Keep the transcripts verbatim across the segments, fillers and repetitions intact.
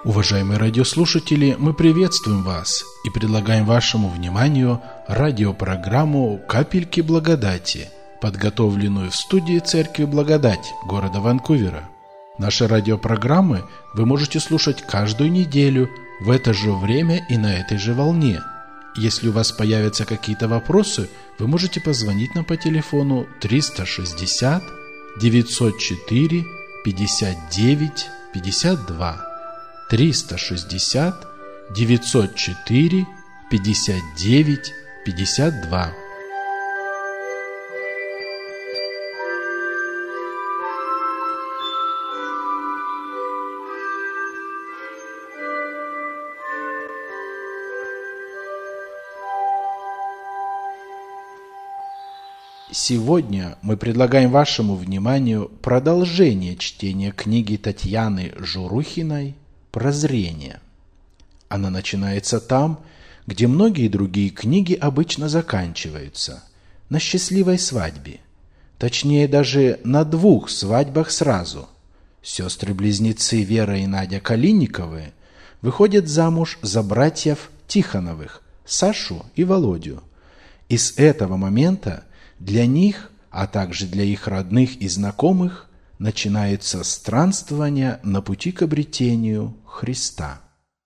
Уважаемые радиослушатели, мы приветствуем вас и предлагаем вашему вниманию радиопрограмму «Капельки благодати», подготовленную в студии Церкви Благодать города Ванкувера. Наши радиопрограммы вы можете слушать каждую неделю в это же время и на этой же волне. Если у вас появятся какие-то вопросы, вы можете позвонить нам по телефону триста шестьдесят девятьсот четыре пятьдесят девять пятьдесят два. триста шестьдесят девятьсот четыре пятьдесят девять пятьдесят два. Сегодня мы предлагаем вашему вниманию продолжение чтения книги Татьяны Журухиной «Прозрение». Она начинается там, где многие другие книги обычно заканчиваются, на счастливой свадьбе. Точнее, даже на двух свадьбах сразу. Сестры-близнецы Вера и Надя Калинниковы выходят замуж за братьев Тихоновых, Сашу и Володю. И с этого момента для них, а также для их родных и знакомых, начинается странствование на пути к обретению Христа.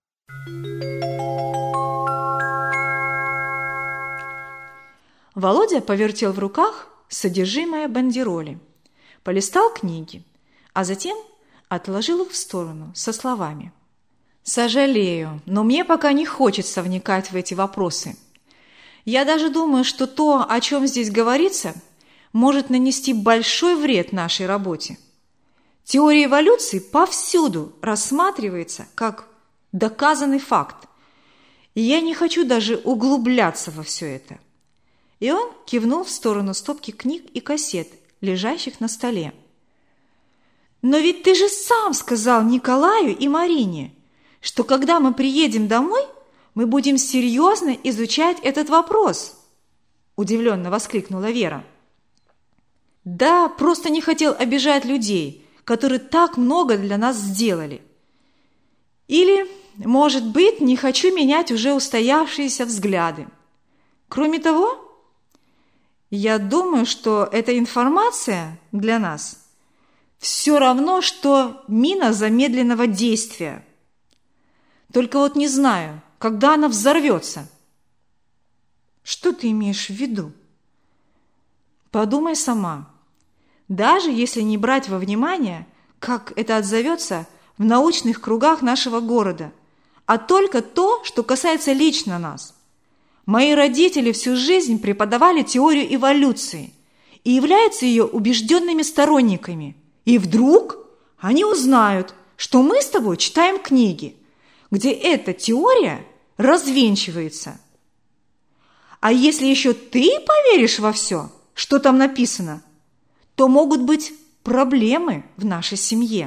Володя повертел в руках содержимое бандероли, полистал книги, а затем отложил их в сторону со словами: «Сожалею, но мне пока не хочется вникать в эти вопросы. Я даже думаю, что то, о чем здесь говорится, может нанести большой вред нашей работе. Теория эволюции повсюду рассматривается как доказанный факт, и я не хочу даже углубляться во все это». И он кивнул в сторону стопки книг и кассет, лежащих на столе. «Но ведь ты же сам сказал Николаю и Марине, что когда мы приедем домой, мы будем серьезно изучать этот вопрос», – удивленно воскликнула Вера. «Да, просто не хотел обижать людей, которые так много для нас сделали. Или, может быть, не хочу менять уже устоявшиеся взгляды. Кроме того, я думаю, что эта информация для нас все равно, что мина замедленного действия. Только вот не знаю, когда она взорвется». «Что ты имеешь в виду?» «Подумай сама. Даже если не брать во внимание, как это отзовется в научных кругах нашего города, а только то, что касается лично нас. Мои родители всю жизнь преподавали теорию эволюции и являются ее убежденными сторонниками. И вдруг они узнают, что мы с тобой читаем книги, где эта теория развенчивается. А если еще ты поверишь во все, что там написано, то могут быть проблемы в нашей семье».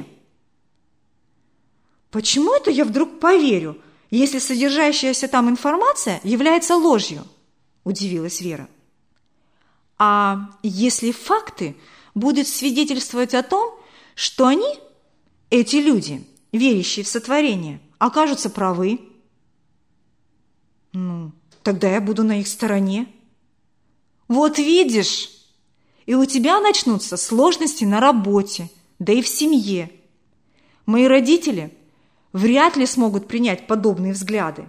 «Почему это я вдруг поверю, если содержащаяся там информация является ложью?» – удивилась Вера. «А если факты будут свидетельствовать о том, что они, эти люди, верящие в сотворение, окажутся правы?» «Ну, тогда я буду на их стороне». «Вот видишь, и у тебя начнутся сложности на работе, да и в семье. Мои родители вряд ли смогут принять подобные взгляды».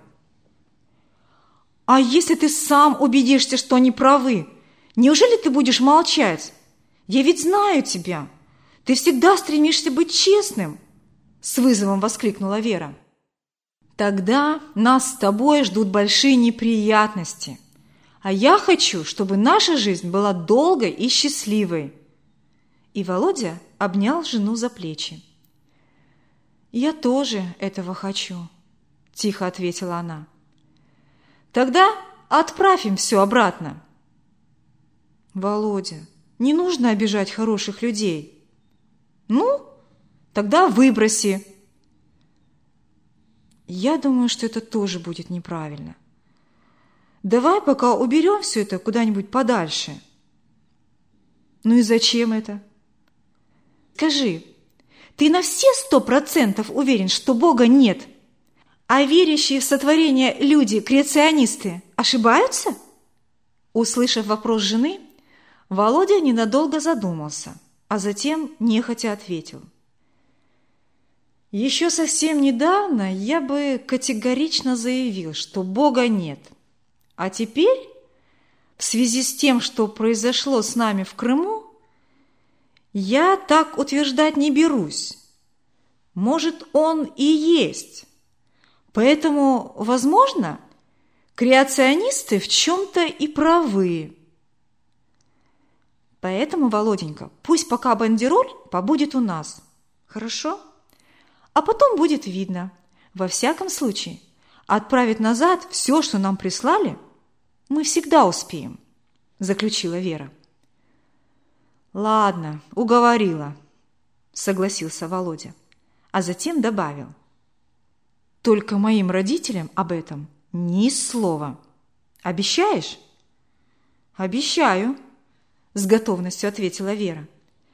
«А если ты сам убедишься, что они правы, неужели ты будешь молчать? Я ведь знаю тебя. Ты всегда стремишься быть честным», – с вызовом воскликнула Вера. «Тогда нас с тобой ждут большие неприятности. А я хочу, чтобы наша жизнь была долгой и счастливой». И Володя обнял жену за плечи. «Я тоже этого хочу», – тихо ответила она. «Тогда отправим все обратно». «Володя, не нужно обижать хороших людей». «Ну, тогда выброси». «Я думаю, что это тоже будет неправильно. Давай пока уберем все это куда-нибудь подальше». «Ну и зачем это?» «Скажи, Ты на все сто процентов уверен, что Бога нет А верящие в сотворение люди-креационисты ошибаются? Услышав вопрос жены, Володя ненадолго задумался, а затем нехотя ответил. Еще совсем недавно я бы категорично заявил, что Бога нет. А теперь, в связи с тем, что произошло с нами в Крыму, я так утверждать не берусь. Может, Он и есть. Поэтому, возможно, креационисты в чем-то и правы. Поэтому, Володенька, пусть пока бандероль побудет у нас. Хорошо? А потом будет видно. Во всяком случае, отправить назад все, что нам прислали, мы всегда успеем, заключила Вера. Ладно, уговорила, согласился Володя, а затем добавил. Только моим родителям об этом ни слова. Обещаешь? Обещаю, с готовностью ответила Вера.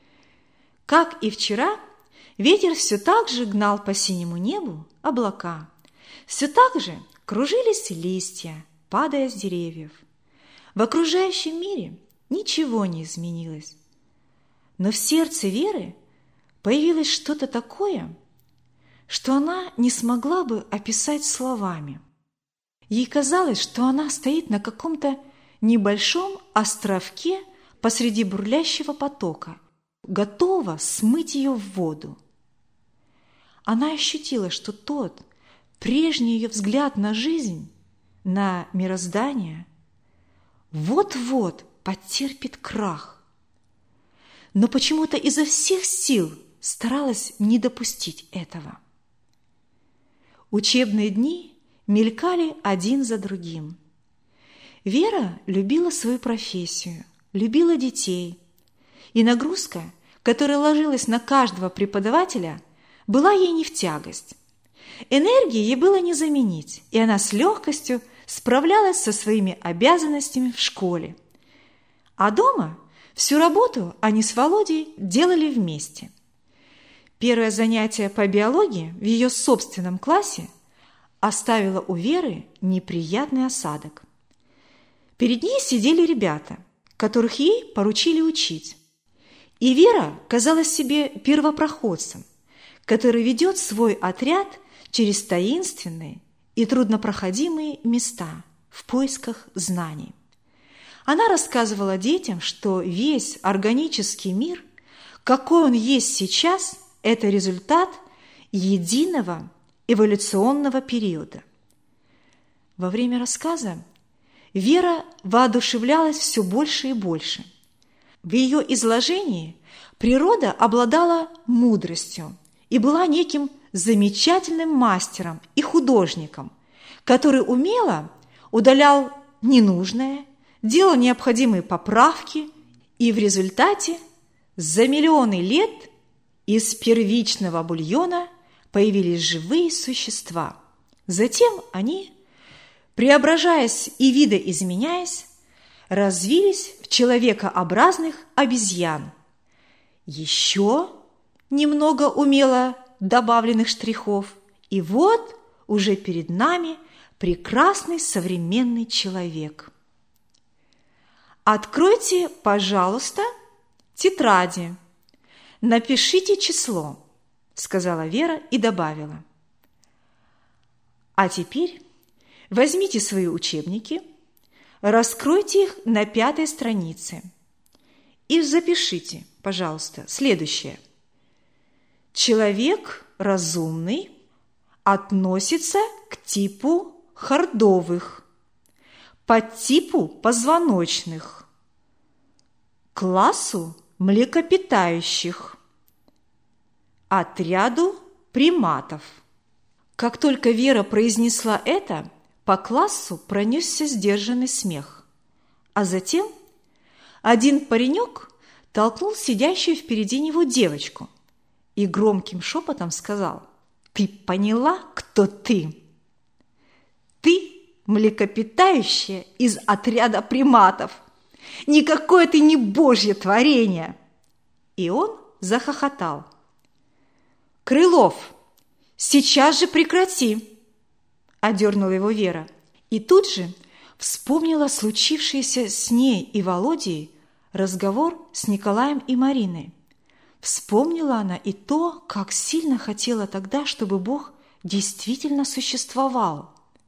Как и вчера, ветер все так же гнал по синему небу облака. Все так же кружились листья, падая с деревьев. В окружающем мире ничего не изменилось. Но в сердце Веры появилось что-то такое, что она не смогла бы описать словами. Ей казалось, что она стоит на каком-то небольшом островке посреди бурлящего потока, готова смыть ее в воду. Она ощутила, что тот, прежний ее взгляд на жизнь, на мироздание, вот-вот потерпит крах. Но почему-то изо всех сил старалась не допустить этого. Учебные дни мелькали один за другим. Вера любила свою профессию, любила детей, и нагрузка, которая ложилась на каждого преподавателя, была ей не в тягость. Энергии ей было не заменить, и она с легкостью справлялась со своими обязанностями в школе. А дома всю работу они с Володей делали вместе. Первое занятие по биологии в ее собственном классе оставило у Веры неприятный осадок. Перед ней сидели ребята, которых ей поручили учить. И Вера казалась себе первопроходцем, который ведет свой отряд через таинственные и труднопроходимые места в поисках знаний. Она рассказывала детям, что весь органический мир, какой он есть сейчас, это результат единого эволюционного периода. Во время рассказа Вера воодушевлялась все больше и больше. В ее изложении природа обладала мудростью и была неким замечательным мастером и художником, который умело удалял ненужное, делал необходимые поправки, и в результате за миллионы лет из первичного бульона появились живые существа. Затем они, преображаясь и видоизменяясь, развились в человекообразных обезьян. Еще немного умело добавленных штрихов, и вот уже перед нами прекрасный современный человек. Откройте, пожалуйста, тетради. Напишите число, сказала Вера и добавила. А теперь возьмите свои учебники, раскройте их на пятой странице и запишите, пожалуйста, следующее. Человек разумный относится к типу хордовых, подтипу позвоночных, классу млекопитающих, отряду приматов. Как только Вера произнесла это, по классу пронесся сдержанный смех, а затем один паренек толкнул сидящую впереди него девочку и громким шепотом сказал: «Ты поняла, кто ты? Ты млекопитающее из отряда приматов. Никакое ты не божье творение!» И он захохотал. «Крылов, сейчас же прекрати!» одернула его Вера. И тут же вспомнила случившийся с ней и Володей разговор с Николаем и Мариной. Вспомнила она и то, как сильно хотела тогда, чтобы Бог действительно существовал.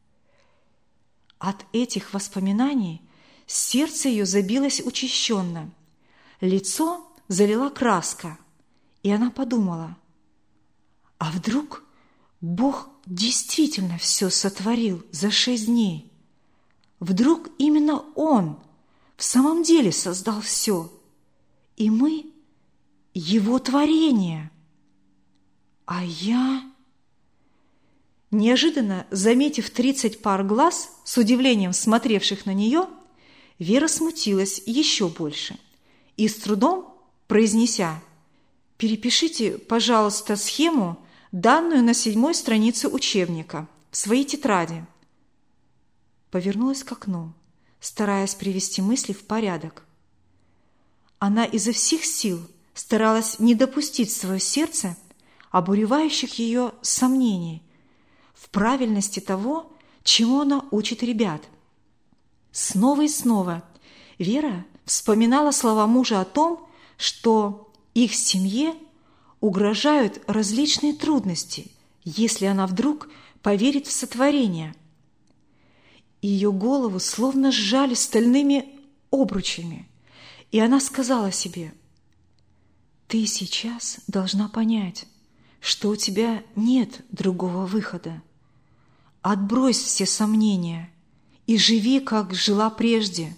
От этих воспоминаний сердце ее забилось учащенно, лицо залила краска, и она подумала, а вдруг Бог действительно все сотворил за шесть дней? Вдруг именно Он в самом деле создал все, и мы – Его творение? А я… Неожиданно, заметив тридцать пар глаз, с удивлением смотревших на нее, Вера смутилась еще больше и, с трудом произнеся: «Перепишите, пожалуйста, схему, данную на седьмой странице учебника, в своей тетради», повернулась к окну, стараясь привести мысли в порядок. Она изо всех сил старалась не допустить в свое сердце обуревающих ее сомнений в правильности того, чему она учит ребят. Снова и снова Вера вспоминала слова мужа о том, что их семье угрожают различные трудности, если она вдруг поверит в сотворение. Ее голову словно сжали стальными обручами, и она сказала себе: «Ты сейчас должна понять, что у тебя нет другого выхода. Отбрось все сомнения и живи, как жила прежде».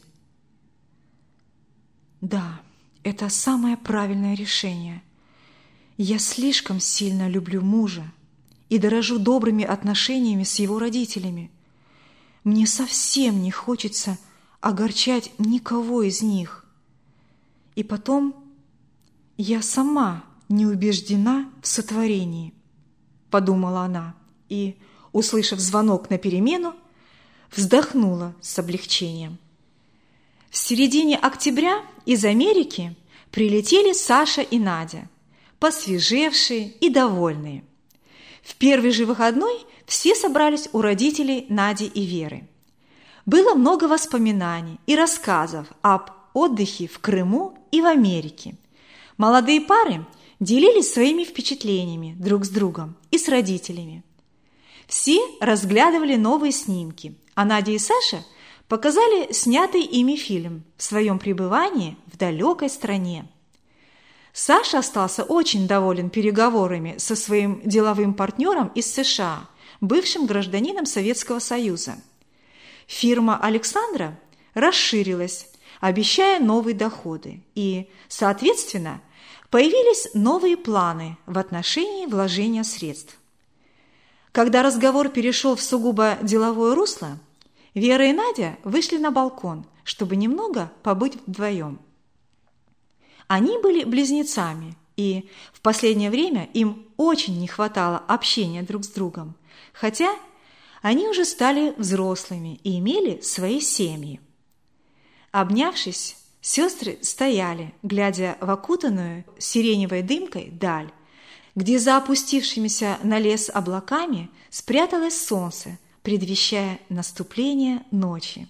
Да, это самое правильное решение. Я слишком сильно люблю мужа и дорожу добрыми отношениями с его родителями. Мне совсем не хочется огорчать никого из них. И потом я сама не убеждена в сотворении, подумала она и, услышав звонок на перемену, вздохнула с облегчением. В середине октября из Америки прилетели Саша и Надя, посвежевшие и довольные. В первый же выходной все собрались у родителей Нади и Веры. Было много воспоминаний и рассказов об отдыхе в Крыму и в Америке. Молодые пары делились своими впечатлениями друг с другом и с родителями. Все разглядывали новые снимки, а Надя и Саша показали снятый ими фильм в своем пребывании в далекой стране. Саша остался очень доволен переговорами со своим деловым партнером из США, бывшим гражданином Советского Союза. Фирма Александра расширилась, обещая новые доходы, и, соответственно, появились новые планы в отношении вложения средств. Когда разговор перешел в сугубо деловое русло, Вера и Надя вышли на балкон, чтобы немного побыть вдвоем. Они были близнецами, и в последнее время им очень не хватало общения друг с другом, хотя они уже стали взрослыми и имели свои семьи. Обнявшись, сестры стояли, глядя в окутанную сиреневой дымкой даль, где за опустившимися на лес облаками спряталось солнце, предвещая наступление ночи.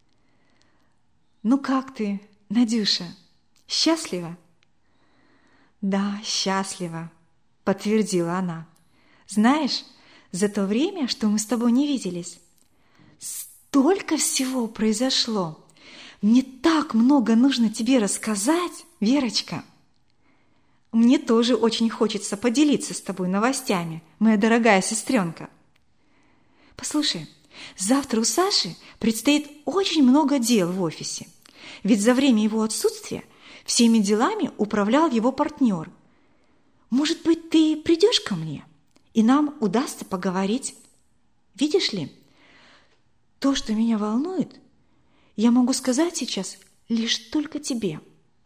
«Ну как ты, Надюша, счастлива?» «Да, счастлива», — подтвердила она. «Знаешь, за то время, что мы с тобой не виделись, столько всего произошло. Мне так много нужно тебе рассказать, Верочка». «Мне тоже очень хочется поделиться с тобой новостями, моя дорогая сестренка». «Послушай, завтра у Саши предстоит очень много дел в офисе, ведь за время его отсутствия всеми делами управлял его партнер. Может быть, ты придешь ко мне, и нам удастся поговорить? Видишь ли, то, что меня волнует, я могу сказать сейчас лишь только тебе».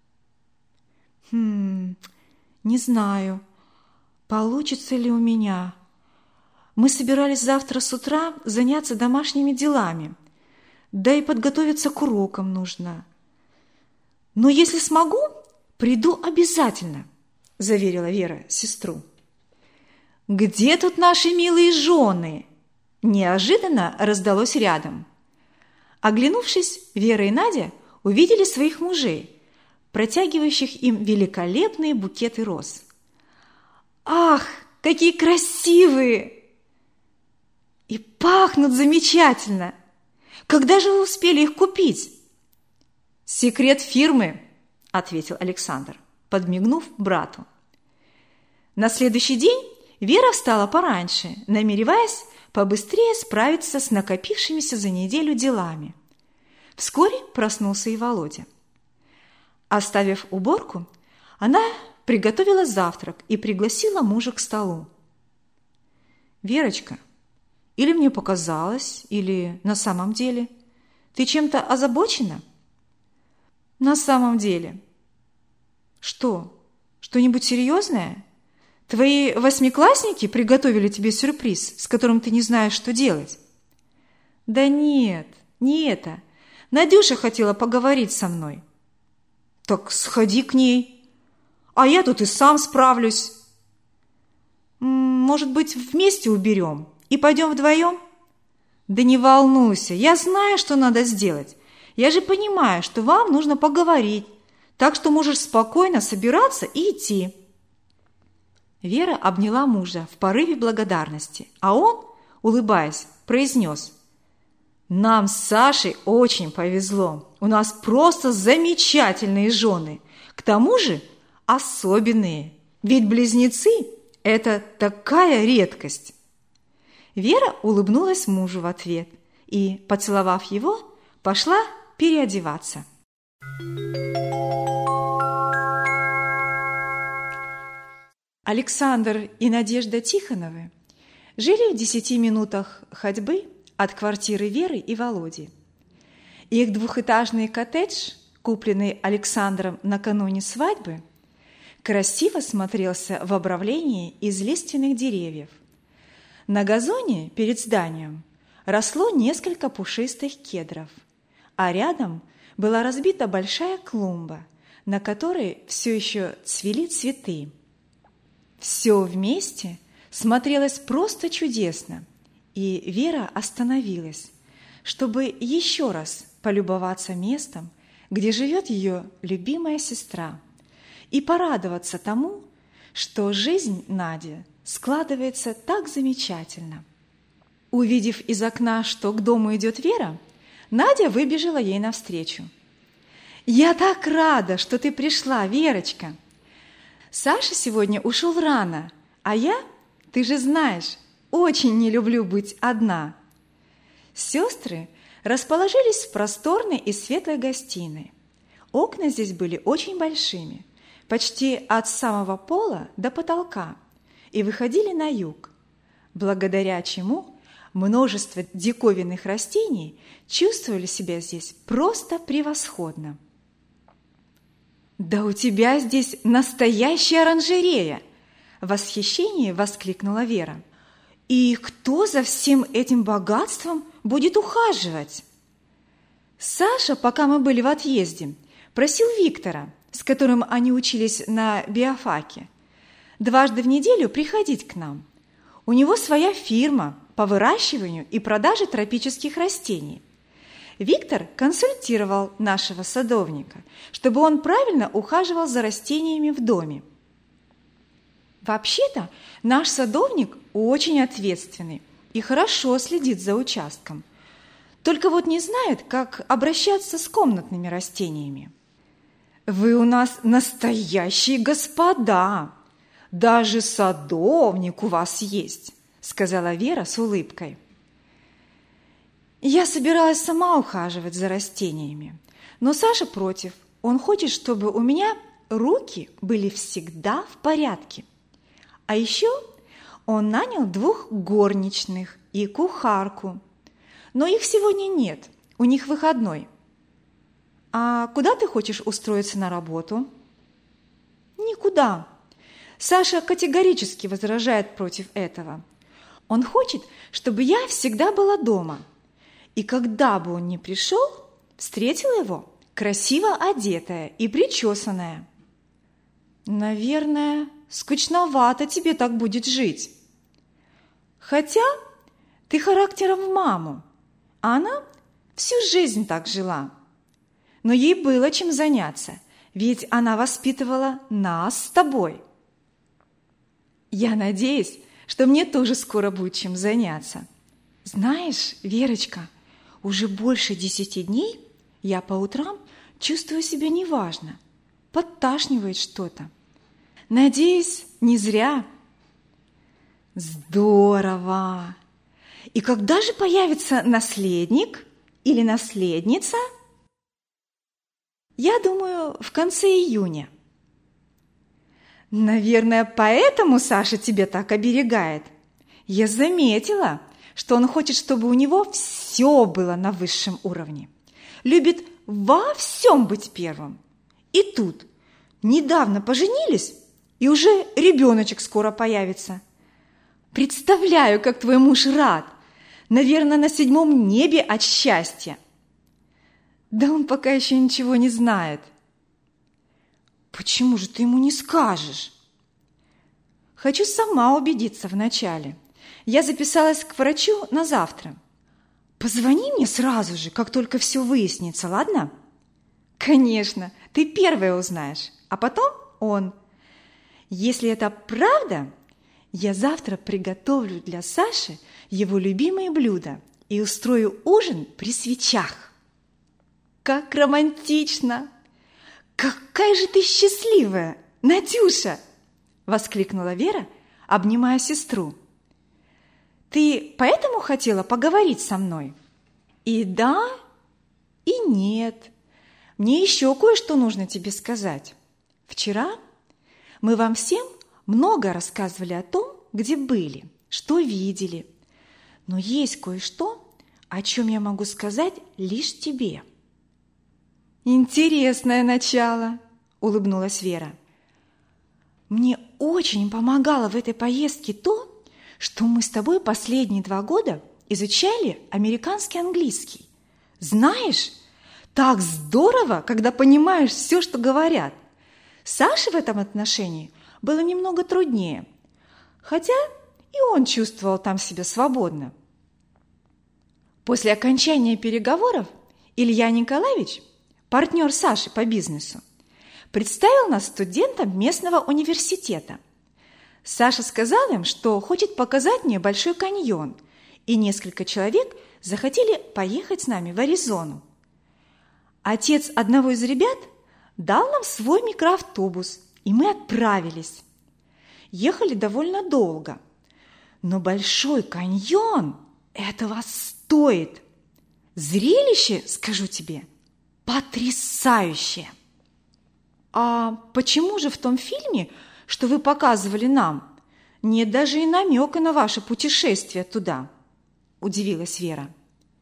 «Хм, не знаю, получится ли у меня. Мы собирались завтра с утра заняться домашними делами, да и подготовиться к урокам нужно. Но если смогу, приду обязательно», – заверила Вера сестру. «Где тут наши милые жены?» неожиданно раздалось рядом. Оглянувшись, Вера и Надя увидели своих мужей, протягивающих им великолепные букеты роз. «Ах, какие красивые! И пахнут замечательно! Когда же вы успели их купить?» «Секрет фирмы», – ответил Александр, подмигнув брату. На следующий день Вера встала пораньше, намереваясь побыстрее справиться с накопившимися за неделю делами. Вскоре проснулся и Володя. Оставив уборку, она приготовила завтрак и пригласила мужа к столу. «Верочка, или мне показалось, или на самом деле, ты чем-то озабочена?» «На самом деле». «Что? Что-нибудь серьезное? Твои восьмиклассники приготовили тебе сюрприз, с которым ты не знаешь, что делать?» «Да нет, не это. Надюша хотела поговорить со мной». «Так сходи к ней, а я тут и сам справлюсь». «Может быть, вместе уберем и пойдем вдвоем?» «Да не волнуйся, я знаю, что надо сделать. Я же понимаю, что вам нужно поговорить, так что можешь спокойно собираться и идти». Вера обняла мужа в порыве благодарности, а он, улыбаясь, произнес: «Нам с Сашей очень повезло. У нас просто замечательные жены. К тому же особенные, ведь близнецы – это такая редкость». Вера улыбнулась мужу в ответ и, поцеловав его, пошла переодеваться. Александр и Надежда Тихоновы жили в десяти минутах ходьбы от квартиры Веры и Володи. Их двухэтажный коттедж, купленный Александром накануне свадьбы, красиво смотрелся в обрамлении из лиственных деревьев. На газоне перед зданием росло несколько пушистых кедров, а рядом была разбита большая клумба, на которой все еще цвели цветы. Все вместе смотрелось просто чудесно, и Вера остановилась, чтобы еще раз полюбоваться местом, где живет ее любимая сестра, и порадоваться тому, что жизнь Нади складывается так замечательно. Увидев из окна, что к дому идет Вера, Надя выбежала ей навстречу. «Я так рада, что ты пришла, Верочка! Саша сегодня ушел рано, а я, ты же знаешь, очень не люблю быть одна». Сестры расположились в просторной и светлой гостиной. Окна здесь были очень большими, почти от самого пола до потолка, и выходили на юг, благодаря чему множество диковинных растений чувствовали себя здесь просто превосходно. «Да у тебя здесь настоящая оранжерея!» – в восхищении воскликнула Вера. «И кто за всем этим богатством будет ухаживать?» Саша, пока мы были в отъезде, просил Виктора, с которым они учились на биофаке, дважды в неделю приходить к нам. У него своя фирма по выращиванию и продаже тропических растений. Виктор консультировал нашего садовника, чтобы он правильно ухаживал за растениями в доме. Вообще-то наш садовник очень ответственный и хорошо следит за участком, только вот не знает, как обращаться с комнатными растениями. «Вы у нас настоящие господа! Даже садовник у вас есть!» – сказала Вера с улыбкой. Я собиралась сама ухаживать за растениями, но Саша против. Он хочет, чтобы у меня руки были всегда в порядке. А еще он нанял двух горничных и кухарку. Но их сегодня нет, у них выходной. А куда ты хочешь устроиться на работу? Никуда. Саша категорически возражает против этого. Он хочет, чтобы я всегда была дома. И когда бы он ни пришел, встретила его красиво одетая и причесанная. Наверное, скучновато тебе так будет жить. Хотя Ты характером в маму, а она всю жизнь так жила. Но ей было чем заняться, ведь она воспитывала нас с тобой. Я надеюсь, что мне тоже скоро будет чем заняться. Знаешь, Верочка, уже больше десяти дней я по утрам чувствую себя неважно, подташнивает что-то. Надеюсь, не зря. Здорово! И когда же появится наследник или наследница? Я думаю, в конце июня. Наверное, поэтому Саша тебя так оберегает. Я заметила, что он хочет, чтобы у него все было на высшем уровне. Любит во всем быть первым. И тут недавно поженились, и уже ребеночек скоро появится. Представляю, как твой муж рад. Наверное, на седьмом небе от счастья. Да он пока еще ничего не знает. Почему же ты ему не скажешь? Хочу сама убедиться вначале. Я записалась к врачу на завтра. Позвони мне сразу же, как только все выяснится, ладно? Конечно, ты первая узнаешь, а потом он. Если это правда, я завтра приготовлю для Саши его любимые блюда и устрою ужин при свечах. Как романтично! Какая же ты счастливая, Надюша! Воскликнула Вера, обнимая сестру. Ты поэтому хотела поговорить со мной? И да, и нет. Мне еще кое-что нужно тебе сказать. Вчера мы вам всем много рассказывали о том, где были, что видели. Но есть кое-что, о чем я могу сказать лишь тебе. Интересное начало, улыбнулась Вера. Мне очень помогало в этой поездке то, что мы с тобой последние два года изучали американский английский. Знаешь, так здорово, когда понимаешь все, что говорят. Саше в этом отношении было немного труднее, хотя и он чувствовал там себя свободно. После окончания переговоров Илья Николаевич, партнер Саши по бизнесу, представил нас студентам местного университета. Саша сказал им, что хочет показать мне Большой каньон, и несколько человек захотели поехать с нами в Аризону. Отец одного из ребят дал нам свой микроавтобус, и мы отправились. Ехали довольно долго, но Большой каньон этого стоит. Зрелище, скажу тебе, потрясающее. А почему же в том фильме, что вы показывали нам, нет даже и намека на ваше путешествие туда? Удивилась Вера.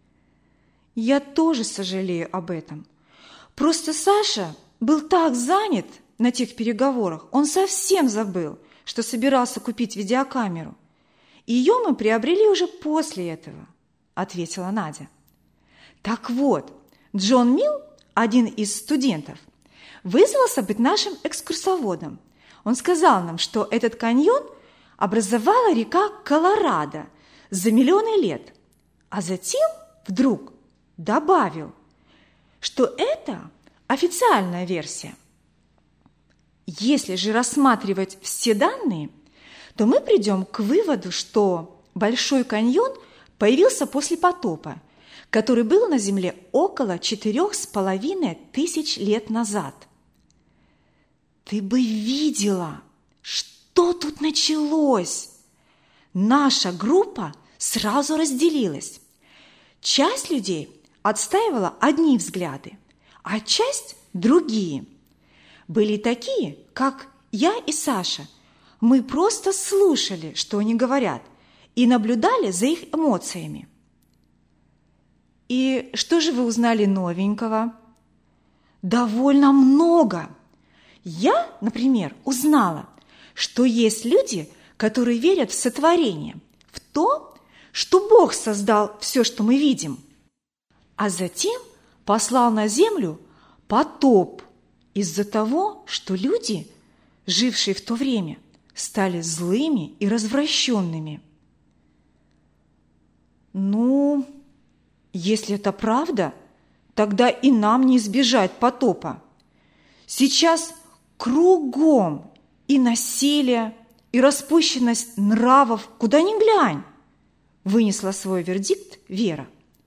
Я тоже сожалею об этом. Просто Саша был так занят на тех переговорах, он совсем забыл, что собирался купить видеокамеру. Ее мы приобрели уже после этого, ответила Надя. Так вот, Джон Милл, один из студентов, вызвался быть нашим экскурсоводом. Он сказал нам, что этот каньон образовала река Колорадо за миллионы лет, а затем вдруг добавил, что это официальная версия. Если же рассматривать все данные, то мы придем к выводу, что Большой каньон появился после потопа, который был на Земле около четырех с половиной тысяч лет назад. Ты бы видела, что тут началось. Наша группа сразу разделилась. Часть людей отстаивала одни взгляды, а часть – другие. Были такие, как я и Саша. Мы просто слушали, что они говорят, и наблюдали за их эмоциями. И что же вы узнали новенького? Довольно много. Я, например, узнала, что есть люди, которые верят в сотворение, в то, что Бог создал все, что мы видим, а затем послал на землю потоп из-за того, что люди, жившие в то время, стали злыми и развращенными. Ну, если это правда, тогда и нам не избежать потопа. Сейчас кругом и насилие, и распущенность нравов, куда ни глянь, вынесла свой вердикт Вера.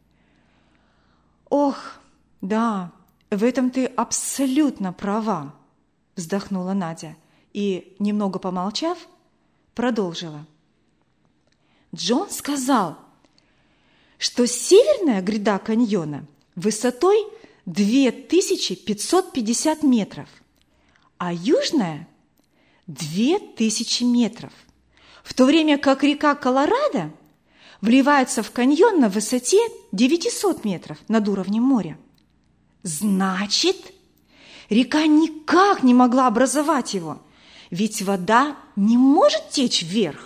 Ох, да, в этом ты абсолютно права, вздохнула Надя и, немного помолчав, продолжила. Джон сказал, что северная гряда каньона высотой две тысячи пятьсот пятьдесят метров, а южная – две тысячи метров, в то время как река Колорадо вливается в каньон на высоте девятьсот метров над уровнем моря. Значит, река никак не могла образовать его, ведь вода не может течь вверх.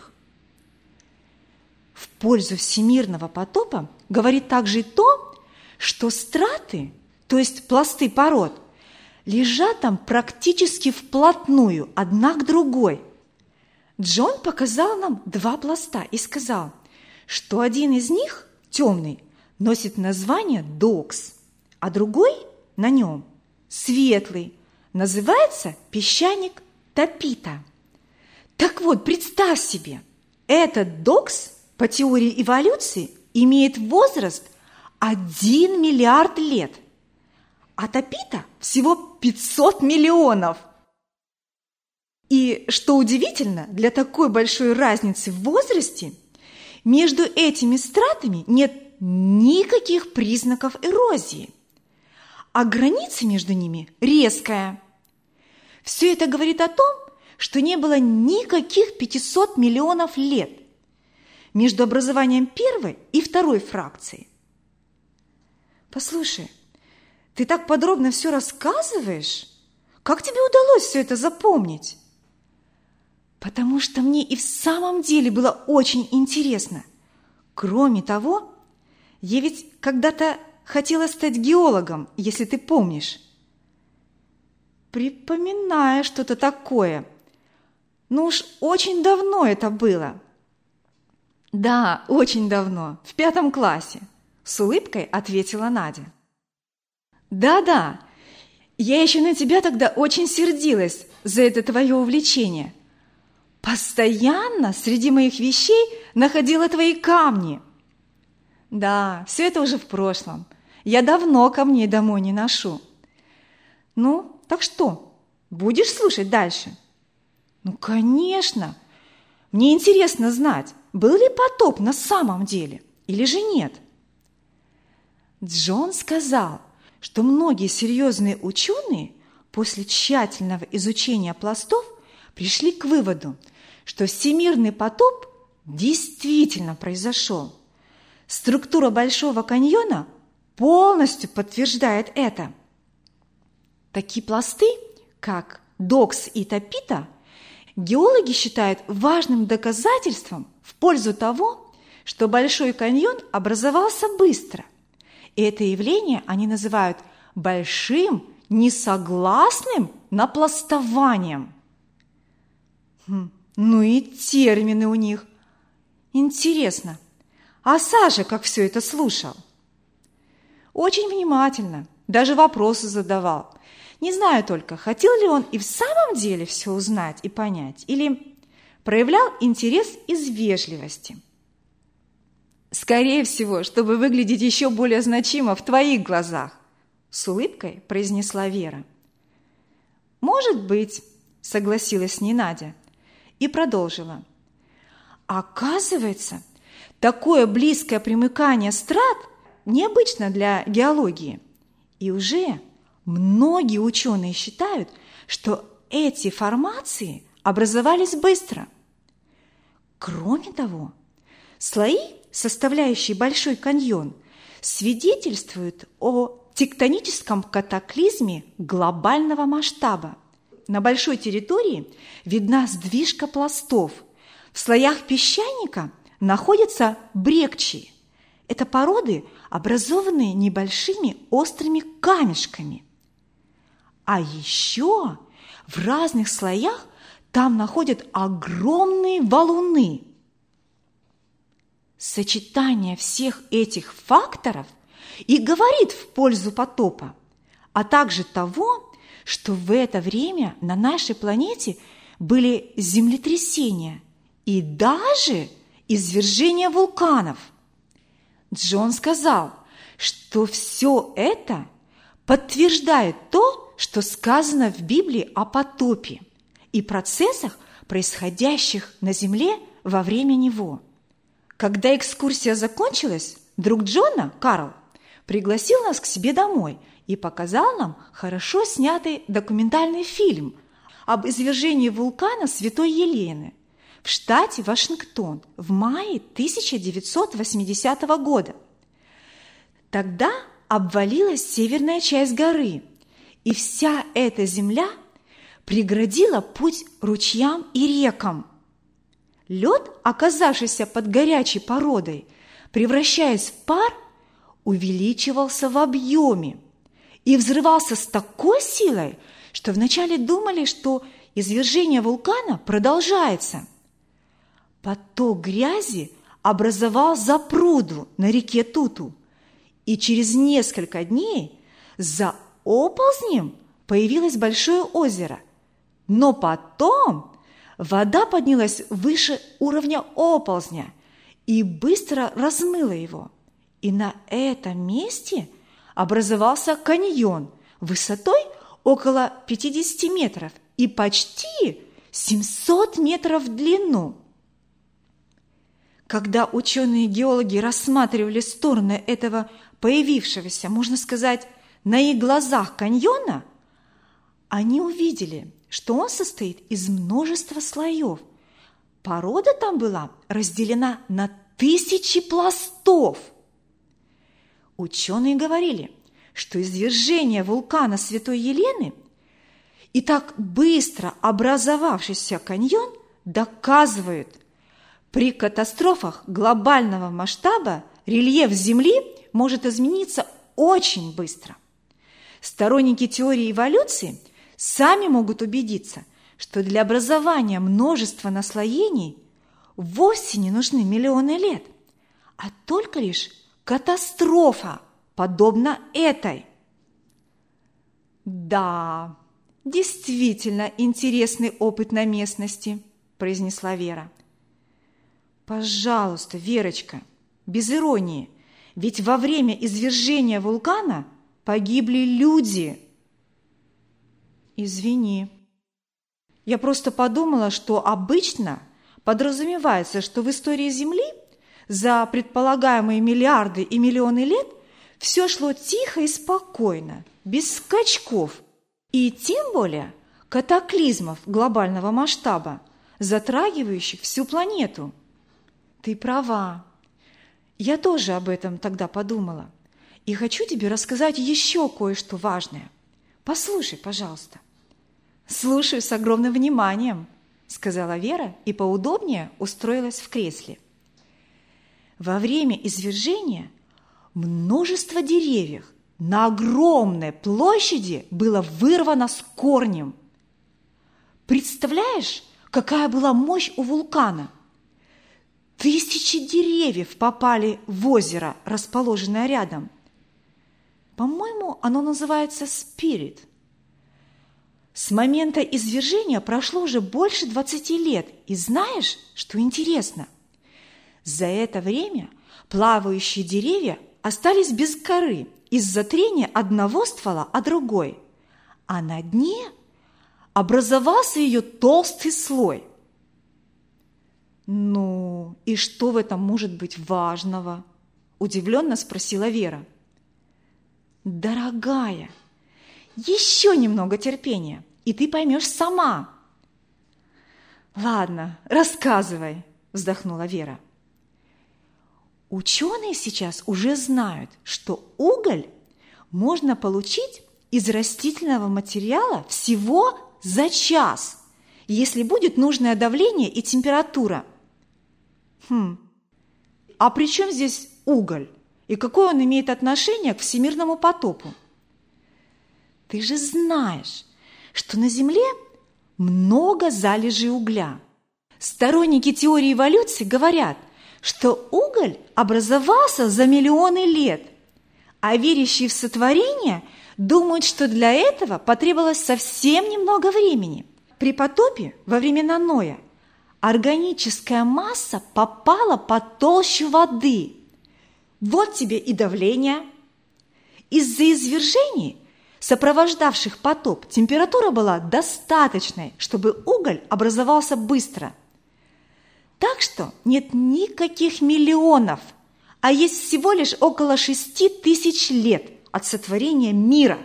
В пользу всемирного потопа говорит также и то, что страты, то есть пласты пород, лежат там практически вплотную, одна к другой. Джон показал нам два пласта и сказал, что один из них, темный, носит название Докс, а другой на нем, светлый, называется песчаник Топита. Так вот, представь себе, этот Докс по теории эволюции имеет возраст один миллиард лет, а Топита всего пятьсот миллионов. И, что удивительно, для такой большой разницы в возрасте между этими стратами нет никаких признаков эрозии, а граница между ними резкая. Все это говорит о том, что не было никаких пятисот миллионов лет между образованием первой и второй фракции. Послушай, ты так подробно все рассказываешь? Как тебе удалось все это запомнить? Потому что мне и в самом деле было очень интересно. Кроме того, я ведь когда-то хотела стать геологом, если ты помнишь. Припоминаю что-то такое. Ну уж очень давно это было. Да, очень давно, в пятом классе, с улыбкой ответила Надя. Да-да, я еще на тебя тогда очень сердилась за это твое увлечение. Постоянно среди моих вещей находила твои камни. Да, все это уже в прошлом. Я давно камней домой не ношу. Ну, так что, будешь слушать дальше? Ну, конечно. Мне интересно знать, был ли потоп на самом деле или же нет. Джон сказал, что многие серьезные ученые после тщательного изучения пластов пришли к выводу, что всемирный потоп действительно произошел. Структура Большого каньона полностью подтверждает это. Такие пласты, как Докс и Топита, геологи считают важным доказательством в пользу того, что Большой каньон образовался быстро. И это явление они называют большим несогласным напластованием. Хм, ну и термины у них. Интересно, а Саша как все это слушал? Очень внимательно, даже вопросы задавал. Не знаю только, хотел ли он и в самом деле все узнать и понять, или проявлял интерес из вежливости. Скорее всего, чтобы выглядеть еще более значимо в твоих глазах, с улыбкой произнесла Вера. Может быть, согласилась с ней Надя и продолжила. Оказывается, такое близкое примыкание страт необычно для геологии. И уже многие ученые считают, что эти формации образовались быстро. Кроме того, слои, составляющие Большой каньон, свидетельствуют о тектоническом катаклизме глобального масштаба. На большой территории видна сдвижка пластов. В слоях песчаника находятся брекчи. Это породы, образованные небольшими острыми камешками. А еще в разных слоях там находят огромные валуны. Сочетание всех этих факторов и говорит в пользу потопа, а также того, что в это время на нашей планете были землетрясения и даже извержения вулканов. Джон сказал, что все это подтверждает то, что сказано в Библии о потопе и процессах, происходящих на Земле во время него. Когда экскурсия закончилась, друг Джона, Карл, пригласил нас к себе домой и показал нам хорошо снятый документальный фильм об извержении вулкана Святой Елены в штате Вашингтон в мае тысяча девятьсот восьмидесятого года. Тогда обвалилась северная часть горы, и вся эта земля преградила путь ручьям и рекам. Лед, оказавшийся под горячей породой, превращаясь в пар, увеличивался в объеме и взрывался с такой силой, что вначале думали, что извержение вулкана продолжается. Поток грязи образовал запруду на реке Туту, и через несколько дней за оползнем появилось большое озеро. Но потом вода поднялась выше уровня оползня и быстро размыла его. И на этом месте образовался каньон высотой около пятидесяти метров и почти семьсот метров в длину. Когда ученые-геологи рассматривали стороны этого появившегося, можно сказать, на их глазах каньона, они увидели, что он состоит из множества слоев. Порода там была разделена на тысячи пластов. Ученые говорили, что извержение вулкана Святой Елены и так быстро образовавшийся каньон доказывают, при катастрофах глобального масштаба рельеф Земли может измениться очень быстро. Сторонники теории эволюции сами могут убедиться, что для образования множества наслоений вовсе не нужны миллионы лет, а только лишь катастрофа, подобно этой. «Да, действительно интересный опыт на местности», – произнесла Вера. «Пожалуйста, Верочка, без иронии, ведь во время извержения вулкана погибли люди». «Извини. Я просто подумала, что обычно подразумевается, что в истории Земли за предполагаемые миллиарды и миллионы лет все шло тихо и спокойно, без скачков, и тем более катаклизмов глобального масштаба, затрагивающих всю планету». «Ты права. Я тоже об этом тогда подумала. И хочу тебе рассказать еще кое-что важное. Послушай, пожалуйста». «Слушаю с огромным вниманием», – сказала Вера и поудобнее устроилась в кресле. Во время извержения множество деревьев на огромной площади было вырвано с корнем. Представляешь, какая была мощь у вулкана? Тысячи деревьев попали в озеро, расположенное рядом. По-моему, оно называется Спирит. С момента извержения прошло уже больше двадцати лет. И знаешь, что интересно? За это время плавающие деревья остались без коры из-за трения одного ствола о другой, а на дне образовался ее толстый слой. «Ну, и что в этом может быть важного?» – удивленно спросила Вера. «Дорогая, еще немного терпения, и ты поймешь сама». «Ладно, рассказывай», – вздохнула Вера. Ученые сейчас уже знают, что уголь можно получить из растительного материала всего за час, если будет нужное давление и температура. Хм, а при чем здесь уголь? И какое он имеет отношение к всемирному потопу? Ты же знаешь, что на Земле много залежей угля. Сторонники теории эволюции говорят, что уголь образовался за миллионы лет, а верящие в сотворение думают, что для этого потребовалось совсем немного времени. При потопе во времена Ноя органическая масса попала под толщу воды. Вот тебе и давление. Из-за извержений, сопровождавших потоп, температура была достаточной, чтобы уголь образовался быстро. Так что нет никаких миллионов, а есть всего лишь около шести тысяч лет от сотворения мира.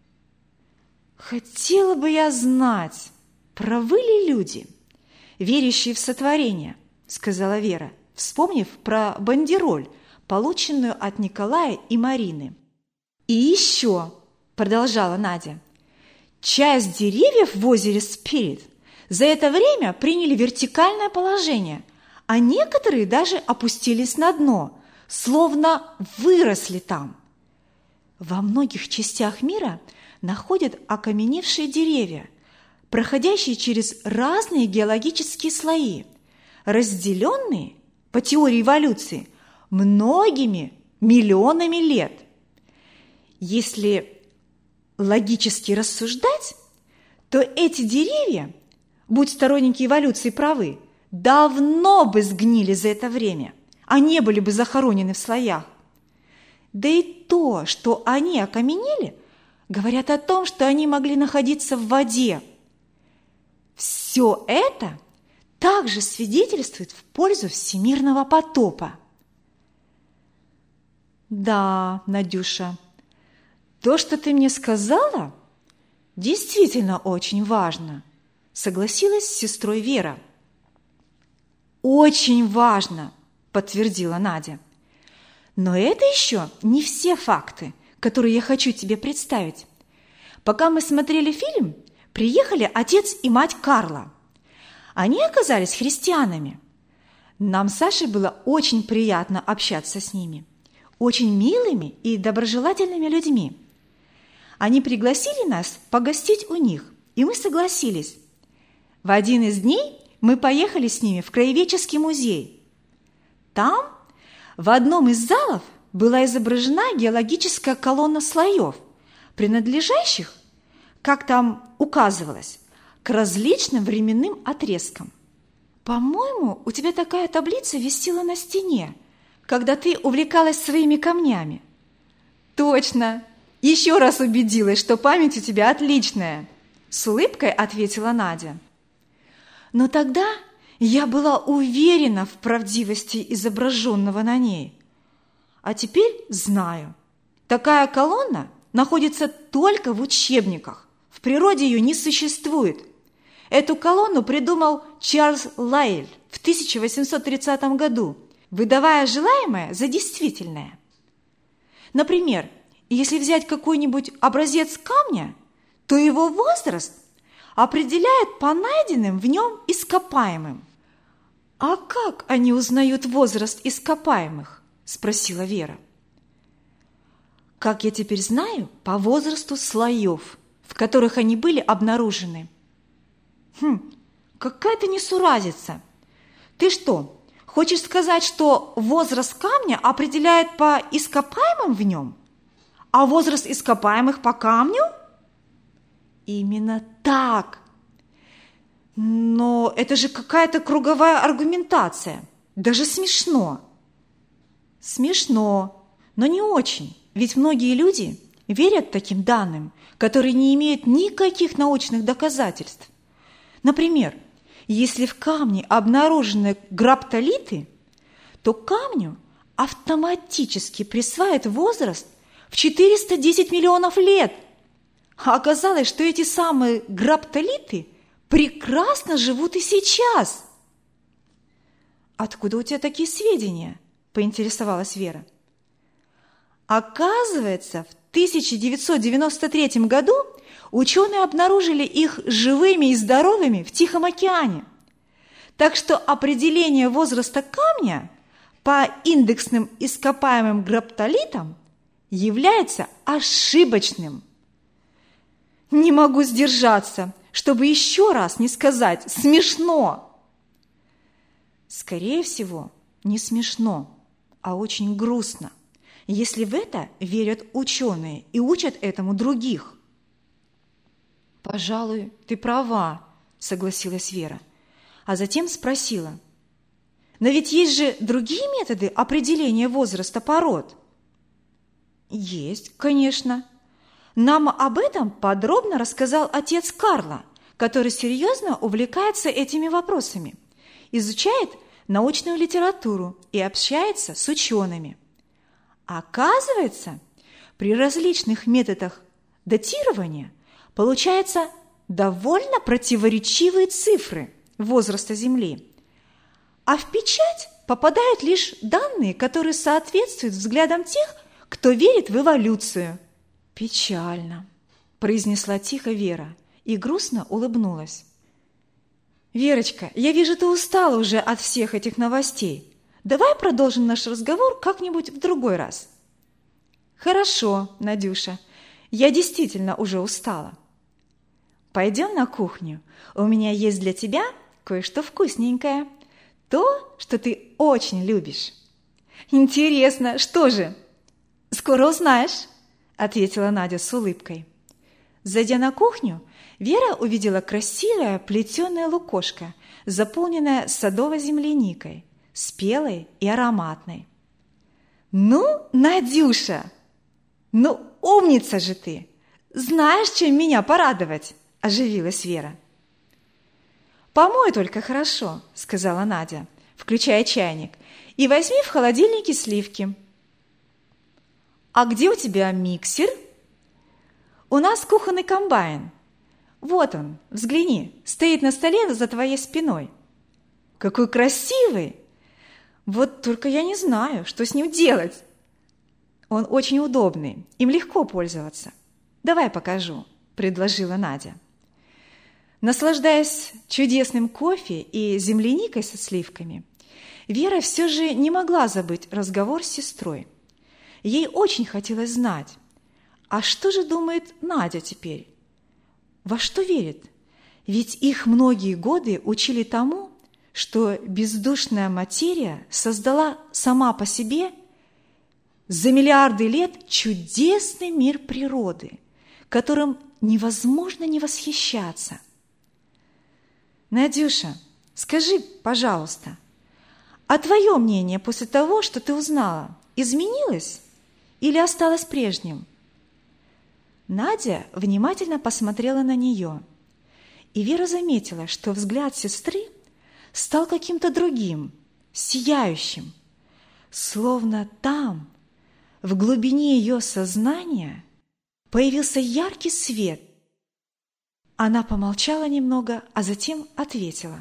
Хотела бы я знать, правы ли люди, верящие в сотворение, сказала Вера, вспомнив про бандероль, полученную от Николая и Марины. И еще, продолжала Надя, часть деревьев в озере Спирит за это время приняли вертикальное положение, а некоторые даже опустились на дно, словно выросли там. Во многих частях мира находят окаменевшие деревья, проходящие через разные геологические слои, разделенные, по теории эволюции, многими миллионами лет. Если логически рассуждать, то эти деревья, будь сторонники эволюции правы, давно бы сгнили за это время, а не были бы захоронены в слоях. Да и то, что они окаменели, говорят о том, что они могли находиться в воде. Все это также свидетельствует в пользу всемирного потопа. Да, Надюша, то, что ты мне сказала, действительно очень важно, согласилась с сестрой Вера. Очень важно, подтвердила Надя. Но это еще не все факты, которые я хочу тебе представить. Пока мы смотрели фильм, приехали отец и мать Карла. Они оказались христианами. Нам с Сашей было очень приятно общаться с ними, очень милыми и доброжелательными людьми. Они пригласили нас погостить у них, и мы согласились. В один из дней мы поехали с ними в краеведческий музей. Там, в одном из залов, была изображена геологическая колонна слоев, принадлежащих, как там указывалось, к различным временным отрезкам. По-моему, у тебя такая таблица висела на стене, когда ты увлекалась своими камнями. Точно! Еще раз убедилась, что память у тебя отличная, с улыбкой ответила Надя. Но тогда я была уверена в правдивости изображенного на ней. А теперь знаю, такая колонна находится только в учебниках, в природе ее не существует. Эту колонну придумал Чарльз Лайль в тысяча восемьсот тридцатом году, выдавая желаемое за действительное. Например, если взять какой-нибудь образец камня, то его возраст определяет по найденным в нем ископаемым. «А как они узнают возраст ископаемых?» – спросила Вера. «Как я теперь знаю, по возрасту слоев, в которых они были обнаружены». «Хм, какая-то несуразица. Ты что, хочешь сказать, что возраст камня определяет по ископаемым в нем, а возраст ископаемых по камню?» «Именно так. Но это же какая-то круговая аргументация. Даже смешно». «Смешно, но не очень. Ведь многие люди верят таким данным, которые не имеют никаких научных доказательств. Например, если в камне обнаружены граптолиты, то камню автоматически присваивают возраст в четыреста десять миллионов лет. А оказалось, что эти самые граптолиты прекрасно живут и сейчас. «Откуда у тебя такие сведения?» – поинтересовалась Вера. Оказывается, в тысяча девятьсот девяносто третьем году ученые обнаружили их живыми и здоровыми в Тихом океане. Так что определение возраста камня по индексным ископаемым граптолитам является ошибочным. Не могу сдержаться, чтобы еще раз не сказать «смешно». Скорее всего, не смешно, а очень грустно, если в это верят ученые и учат этому других. «Пожалуй, ты права», – согласилась Вера, а затем спросила: «Но ведь есть же другие методы определения возраста пород?» «Есть, конечно. Нам об этом подробно рассказал отец Карла, который серьезно увлекается этими вопросами, изучает научную литературу и общается с учеными. Оказывается, при различных методах датирования получаются довольно противоречивые цифры возраста Земли, а в печать попадают лишь данные, которые соответствуют взглядам тех, кто верит в эволюцию. «Печально», – произнесла тихо Вера и грустно улыбнулась. «Верочка, я вижу, ты устала уже от всех этих новостей. Давай продолжим наш разговор как-нибудь в другой раз». «Хорошо, Надюша, я действительно уже устала. Пойдем на кухню. У меня есть для тебя кое-что вкусненькое. То, что ты очень любишь». «Интересно, что же?» «Скоро узнаешь», – ответила Надя с улыбкой. Зайдя на кухню, Вера увидела красивое плетеное лукошко, заполненное садовой земляникой, спелой и ароматной. «Ну, Надюша, ну умница же ты! Знаешь, чем меня порадовать?» – оживилась Вера. «Помой только хорошо», – сказала Надя, включая чайник, «и возьми в холодильнике сливки». «А где у тебя миксер?» «У нас кухонный комбайн. Вот он, взгляни, стоит на столе за твоей спиной». «Какой красивый! Вот только я не знаю, что с ним делать». «Он очень удобный, им легко пользоваться. Давай покажу», – предложила Надя. Наслаждаясь чудесным кофе и земляникой со сливками, Вера все же не могла забыть разговор с сестрой. Ей очень хотелось знать, а что же думает Надя теперь? Во что верит? Ведь их многие годы учили тому, что бездушная материя создала сама по себе за миллиарды лет чудесный мир природы, которым невозможно не восхищаться. «Надюша, скажи, пожалуйста, а твое мнение после того, что ты узнала, изменилось или осталось прежним?» Надя внимательно посмотрела на нее, и Вера заметила, что взгляд сестры стал каким-то другим, сияющим, словно там, в глубине ее сознания, появился яркий свет. Она помолчала немного, а затем ответила: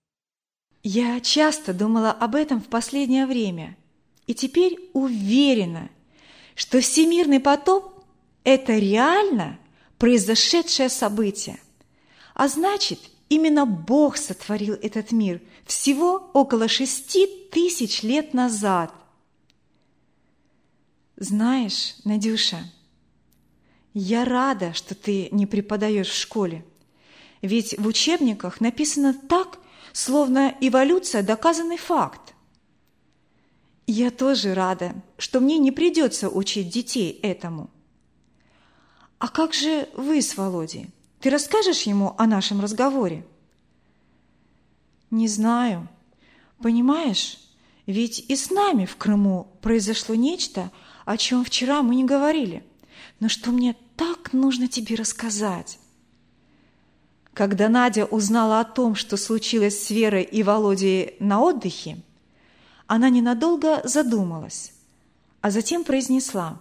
«Я часто думала об этом в последнее время, и теперь уверена, что всемирный потоп – это реально произошедшее событие. А значит, именно Бог сотворил этот мир всего около шести тысяч лет назад». «Знаешь, Надюша, я рада, что ты не преподаешь в школе, ведь в учебниках написано так, словно эволюция – доказанный факт. Я тоже рада, что мне не придется учить детей этому. А как же вы с Володей? Ты расскажешь ему о нашем разговоре?» «Не знаю. Понимаешь, ведь и с нами в Крыму произошло нечто, о чем вчера мы не говорили, но что мне так нужно тебе рассказать». Когда Надя узнала о том, что случилось с Верой и Володей на отдыхе, она ненадолго задумалась, а затем произнесла: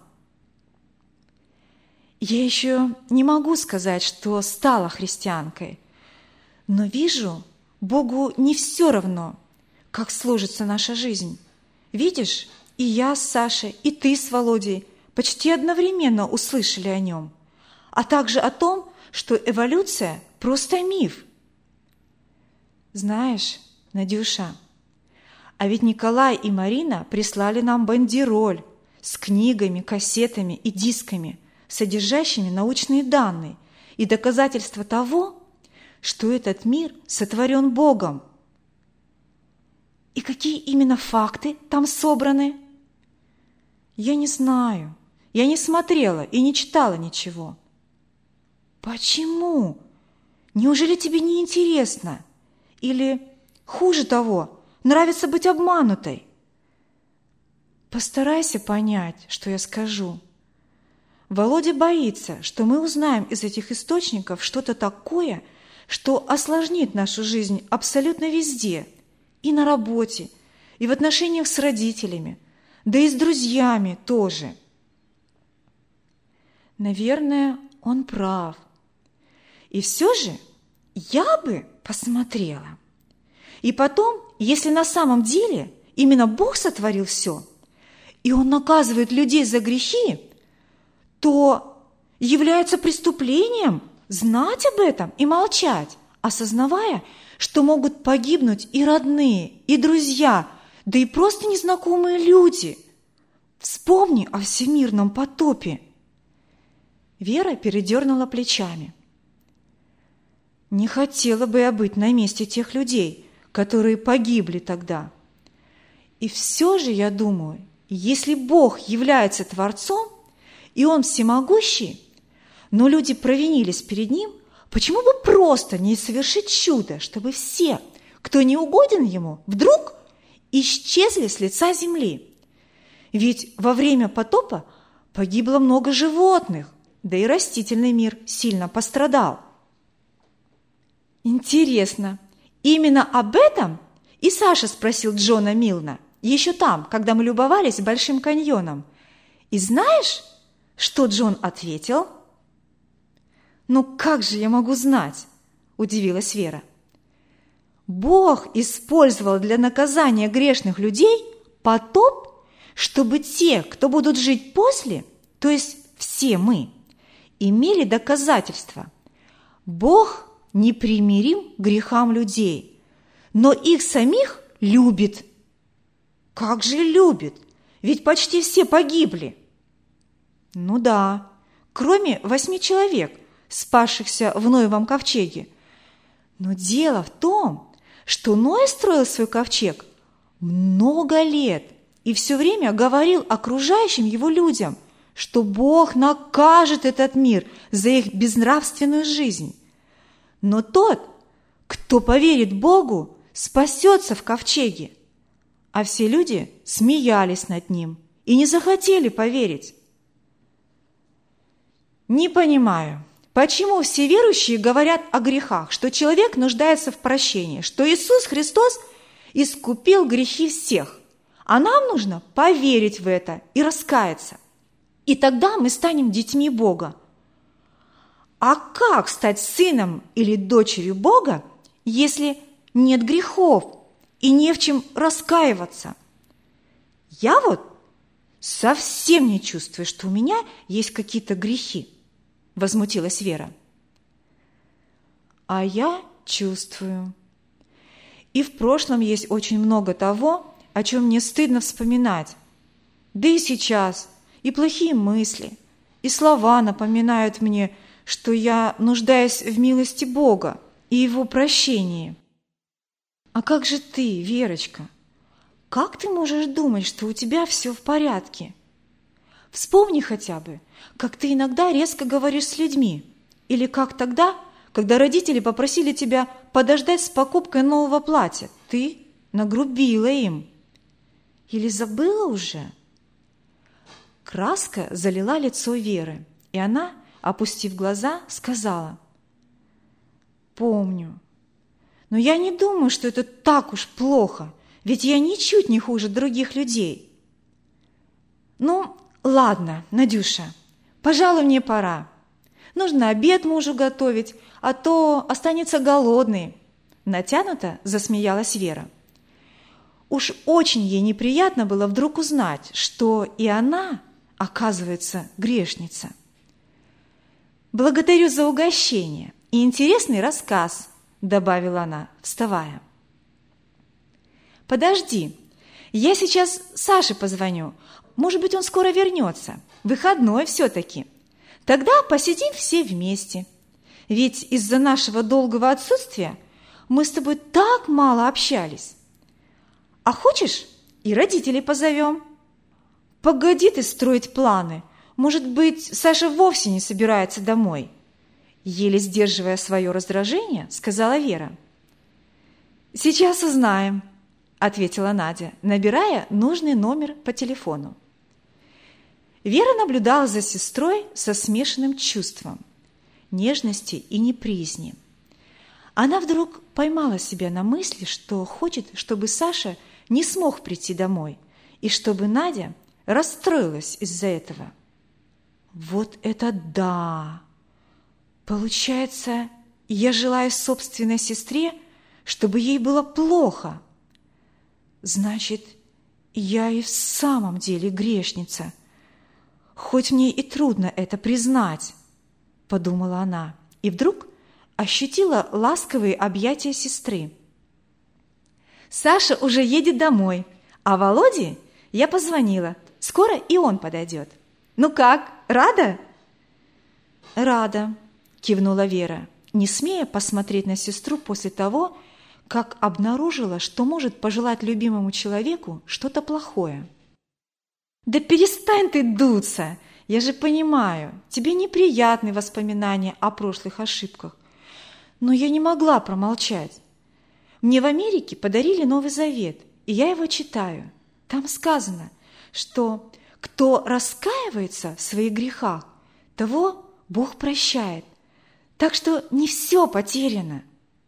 «Я еще не могу сказать, что стала христианкой, но вижу, Богу не все равно, как сложится наша жизнь. Видишь, и я с Сашей, и ты с Володей почти одновременно услышали о нем, а также о том, что эволюция – просто миф. Знаешь, Надюша, а ведь Николай и Марина прислали нам бандероль с книгами, кассетами и дисками, содержащими научные данные и доказательства того, что этот мир сотворен Богом». И какие именно факты там собраны? Я не знаю. Я не смотрела и не читала ничего. Почему? Неужели тебе не интересно? Или, хуже того, нравится быть обманутой? Постарайся понять, что я скажу. Володя боится, что мы узнаем из этих источников что-то такое, что осложнит нашу жизнь абсолютно везде, и на работе, и в отношениях с родителями, да и с друзьями тоже. Наверное, он прав. И все же я бы посмотрела. И потом, если на самом деле именно Бог сотворил все, и Он наказывает людей за грехи, то является преступлением знать об этом и молчать, осознавая, что могут погибнуть и родные, и друзья, да и просто незнакомые люди. Вспомни о всемирном потопе. Вера передернула плечами. Не хотела бы я быть на месте тех людей, которые погибли тогда. И все же, я думаю, если Бог является Творцом, и Он всемогущий, но люди провинились перед Ним, почему бы просто не совершить чудо, чтобы все, кто не угоден Ему, вдруг исчезли с лица земли? Ведь во время потопа погибло много животных, да и растительный мир сильно пострадал. Интересно, именно об этом и Саша спросил Джона Милна еще там, когда мы любовались Большим каньоном. И знаешь, что Джон ответил? «Ну как же я могу знать?» – удивилась Вера. Бог использовал для наказания грешных людей потоп, чтобы те, кто будут жить после, то есть все мы, имели доказательства. Бог непримирим к грехам людей, но их самих любит. Как же любит? Ведь почти все погибли. Ну да, кроме восьми человек, спасшихся в Ноевом ковчеге. Но дело в том, что Ной строил свой ковчег много лет и все время говорил окружающим его людям, что Бог накажет этот мир за их безнравственную жизнь. Но тот, кто поверит Богу, спасется в ковчеге. А все люди смеялись над ним и не захотели поверить. Не понимаю, почему все верующие говорят о грехах, что человек нуждается в прощении, что Иисус Христос искупил грехи всех, а нам нужно поверить в это и раскаяться. И тогда мы станем детьми Бога. А как стать сыном или дочерью Бога, если нет грехов и не в чем раскаиваться? Я вот совсем не чувствую, что у меня есть какие-то грехи, возмутилась Вера. А я чувствую. И в прошлом есть очень много того, о чем мне стыдно вспоминать. Да и сейчас, и плохие мысли, и слова напоминают мне, что я нуждаюсь в милости Бога и Его прощении. А как же ты, Верочка? Как ты можешь думать, что у тебя все в порядке? Вспомни хотя бы, как ты иногда резко говоришь с людьми, или как тогда, когда родители попросили тебя подождать с покупкой нового платья, ты нагрубила им. Или забыла уже? Краска залила лицо Веры, и она, опустив глаза, сказала: «Помню. Но я не думаю, что это так уж плохо, ведь я ничуть не хуже других людей». «Ну, ладно, Надюша, пожалуй, мне пора. Нужно обед мужу готовить, а то останется голодный». Натянуто засмеялась Вера. Уж очень ей неприятно было вдруг узнать, что и она, оказывается, грешница. «Благодарю за угощение и интересный рассказ», – добавила она, вставая. «Подожди, я сейчас Саше позвоню. Может быть, он скоро вернется. Выходной все-таки. Тогда посидим все вместе. Ведь из-за нашего долгого отсутствия мы с тобой так мало общались. А хочешь, и родителей позовем? Погоди ты строить планы. Может быть, Саша вовсе не собирается домой? Еле сдерживая свое раздражение, сказала Вера. Сейчас узнаем, ответила Надя, набирая нужный номер по телефону. Вера наблюдала за сестрой со смешанным чувством нежности и неприязни. Она вдруг поймала себя на мысли, что хочет, чтобы Саша не смог прийти домой, и чтобы Надя расстроилась из-за этого. Вот это да! Получается, я желаю собственной сестре, чтобы ей было плохо. Значит, я и в самом деле грешница, хоть мне и трудно это признать, подумала она, и вдруг ощутила ласковые объятия сестры. Саша уже едет домой, а Володе я позвонила. Скоро и он подойдет. Ну как, рада? Рада, кивнула Вера, не смея посмотреть на сестру после того, как обнаружила, что может пожелать любимому человеку что-то плохое. Да перестань ты дуться! Я же понимаю, тебе неприятны воспоминания о прошлых ошибках. Но я не могла промолчать. Мне в Америке подарили Новый Завет, и я его читаю. Там сказано, что кто раскаивается в своих грехах, того Бог прощает. Так что не все потеряно.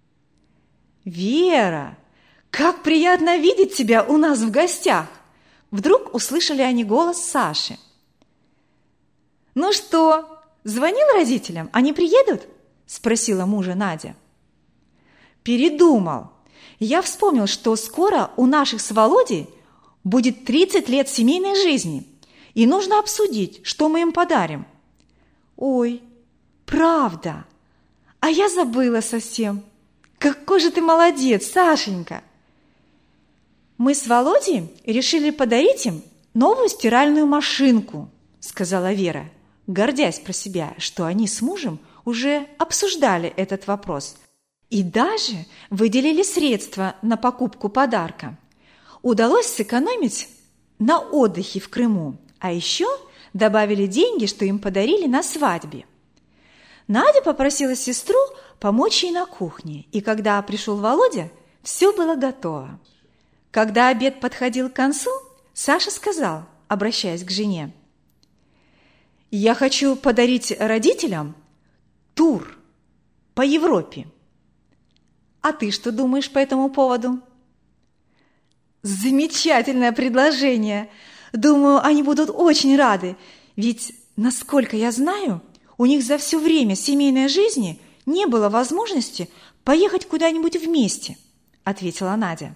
Вера, как приятно видеть тебя у нас в гостях! Вдруг услышали они голос Саши. «Ну что, звонил родителям? Они приедут?» – спросила мужа Надя. «Передумал. Я вспомнил, что скоро у наших с Володей будет тридцать лет семейной жизни, и нужно обсудить, что мы им подарим». «Ой, правда? А я забыла совсем. Какой же ты молодец, Сашенька!» «Мы с Володей решили подарить им новую стиральную машинку», – сказала Вера, гордясь про себя, что они с мужем уже обсуждали этот вопрос и даже выделили средства на покупку подарка. Удалось сэкономить на отдыхе в Крыму, а еще добавили деньги, что им подарили на свадьбе. Надя попросила сестру помочь ей на кухне, и когда пришел Володя, все было готово. Когда обед подходил к концу, Саша сказал, обращаясь к жене: «Я хочу подарить родителям тур по Европе. А ты что думаешь по этому поводу?» «Замечательное предложение! Думаю, они будут очень рады, ведь, насколько я знаю, у них за все время семейной жизни не было возможности поехать куда-нибудь вместе», – ответила Надя.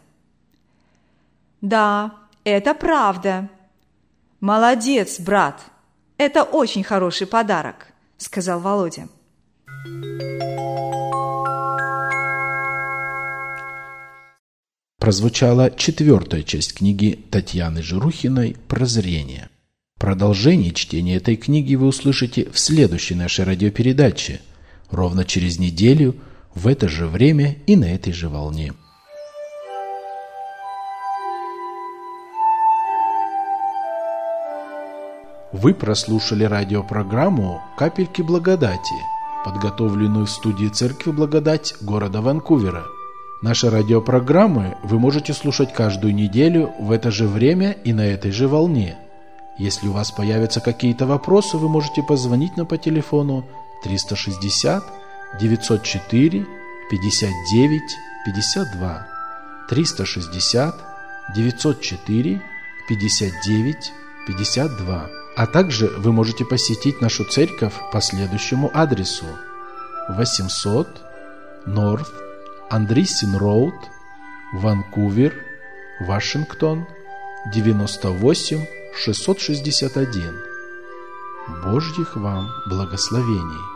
«Да, это правда. Молодец, брат. Это очень хороший подарок», – сказал Володя. Прозвучала четвертая часть книги Татьяны Журухиной «Прозрение». Продолжение чтения этой книги вы услышите в следующей нашей радиопередаче, ровно через неделю, в это же время и на этой же волне. Вы прослушали радиопрограмму «Капельки благодати», подготовленную в студии Церкви Благодать города Ванкувера. Наши радиопрограммы вы можете слушать каждую неделю в это же время и на этой же волне. Если у вас появятся какие-то вопросы, вы можете позвонить нам по телефону триста шестьдесят девятьсот четыре пятьдесят девять пятьдесят два, триста шестьдесят девятьсот четыре пятьдесят девять пятьдесят два. А также вы можете посетить нашу церковь по следующему адресу: восемьсот North Andreessen Road, Ванкувер, Вашингтон, девяносто восемь шестьсот шестьдесят один. Божьих вам благословений!